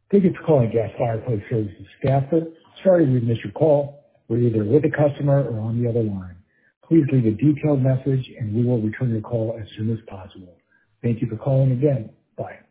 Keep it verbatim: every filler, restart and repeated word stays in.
Thank you for calling Gas Fireplace Services Stafford. Sorry we missed your call. We're either with the customer or on the other line. Please leave a detailed message and we will return your call as soon as possible. Thank you for calling again. Bye.